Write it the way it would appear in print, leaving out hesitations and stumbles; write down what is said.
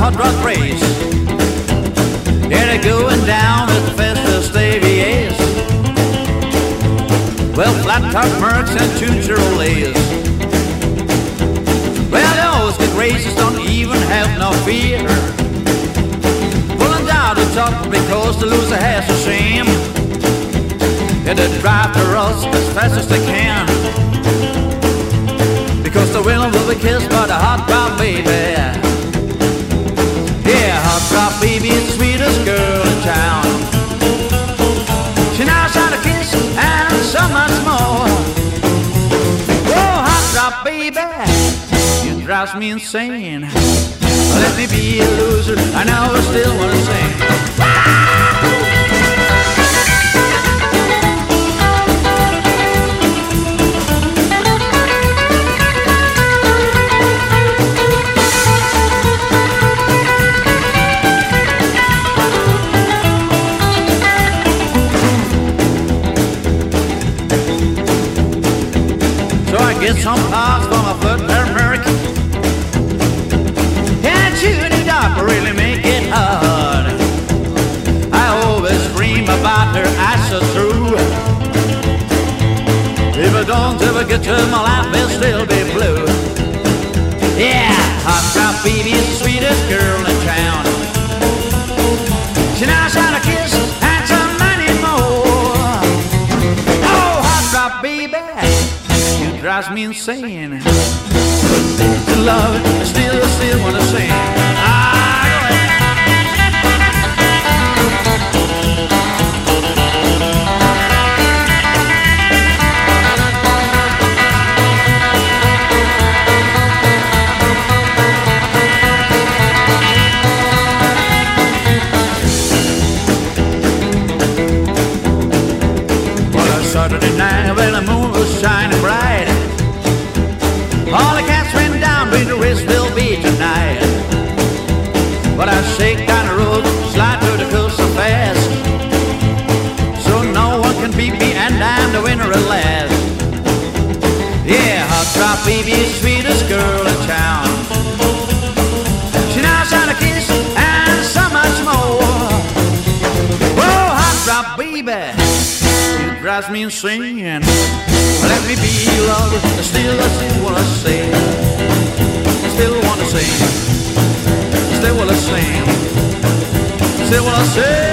hot rod race. Yeah, they're going down with the Festus AVAs. Well, flat top Mercs and two Chevrolets. Well, those good races don't even have no fear. Pulling down the top because the loser has a shame. Yeah, they drive the roads as fast as they can, because the winner will be kissed by the hot rod baby. Yeah, hot rod baby is the sweetest girl in town. She knows how to kiss and so much more. Oh, hot rod baby, you drive me insane. Let me be a loser, I know I still wanna sing. So I get some parts for my foot turmeric. And chewing it up really make it hard. I always dream about her eyes so true. If I don't ever get to my life, it'll still be blue. Yeah, hot rod baby is the sweetest girl in town. She knows how to kiss and some money more. Oh, hot rod baby, drives me insane. To love it, still wanna sing. Well, Saturday night when the moon was shining bright, all the cats went down with the race will be tonight. But I shake down the road, slide to the coast so fast, so no one can beat me and I'm the winner at last. Yeah, hot rod baby is the sweetest girl in town. She knows how to kiss and so much more. Oh, hot rod baby, you drives me insane. Let me be your lover, still wanna sing. Still wanna sing. Still wanna sing. Still wanna sing.